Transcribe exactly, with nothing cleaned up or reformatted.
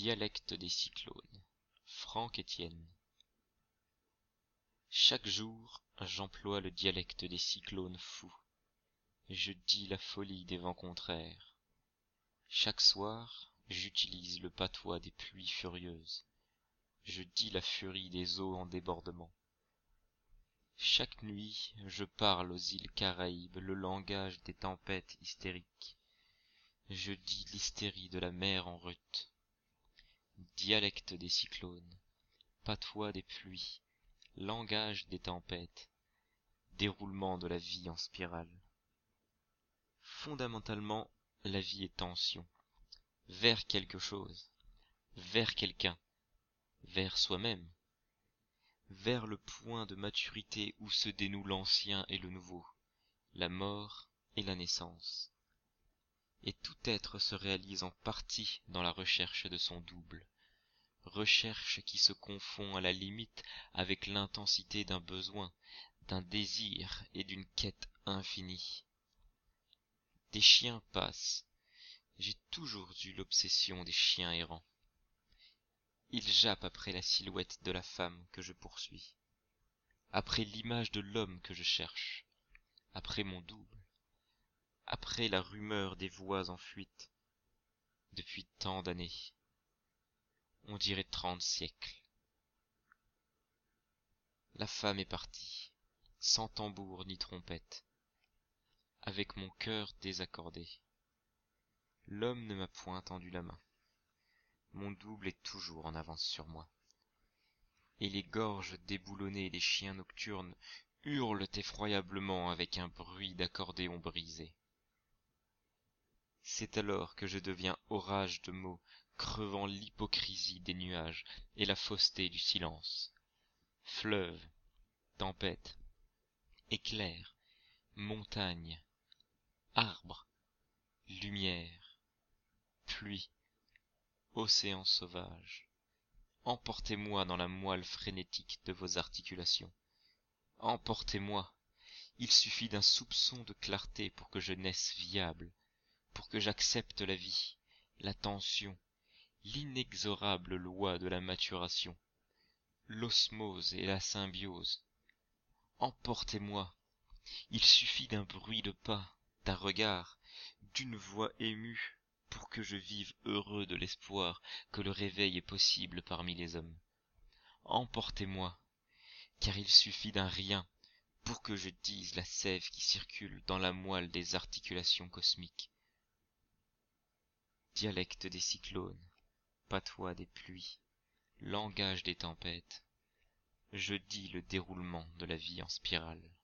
Dialecte des cyclones. Franck Etienne. Chaque jour, j'emploie le dialecte des cyclones fous. Je dis la folie des vents contraires. Chaque soir, j'utilise le patois des pluies furieuses. Je dis la furie des eaux en débordement. Chaque nuit, je parle aux îles Caraïbes le langage des tempêtes hystériques. Je dis l'hystérie de la mer en rut. Dialecte des cyclones, patois des pluies, langage des tempêtes, déroulement de la vie en spirale. Fondamentalement, la vie est tension, vers quelque chose, vers quelqu'un, vers soi-même, vers le point de maturité où se dénoue l'ancien et le nouveau, la mort et la naissance. Et tout être se réalise en partie dans la recherche de son double, recherche qui se confond à la limite avec l'intensité d'un besoin, d'un désir et d'une quête infinie. Des chiens passent, j'ai toujours eu l'obsession des chiens errants. Ils jappent après la silhouette de la femme que je poursuis, après l'image de l'homme que je cherche, après mon double, après la rumeur des voix en fuite, depuis tant d'années, on dirait trente siècles. La femme est partie, sans tambour ni trompette, avec mon cœur désaccordé. L'homme ne m'a point tendu la main. Mon double est toujours en avance sur moi. Et les gorges déboulonnées des chiens nocturnes hurlent effroyablement avec un bruit d'accordéon brisé. C'est alors que je deviens orage de mots, crevant l'hypocrisie des nuages et la fausseté du silence. Fleuve, tempête, éclair, montagne, arbre, lumière, pluie, océan sauvage. Emportez-moi dans la moelle frénétique de vos articulations. Emportez-moi. Il suffit d'un soupçon de clarté pour que je naisse viable, pour que j'accepte la vie, la tension, l'inexorable loi de la maturation, l'osmose et la symbiose. Emportez-moi. Il suffit d'un bruit de pas, d'un regard, d'une voix émue, pour que je vive heureux de l'espoir que le réveil est possible parmi les hommes. Emportez-moi, car il suffit d'un rien pour que je dise la sève qui circule dans la moelle des articulations cosmiques. Dialecte des cyclones, patois des pluies, langage des tempêtes, je dis le déroulement de la vie en spirale.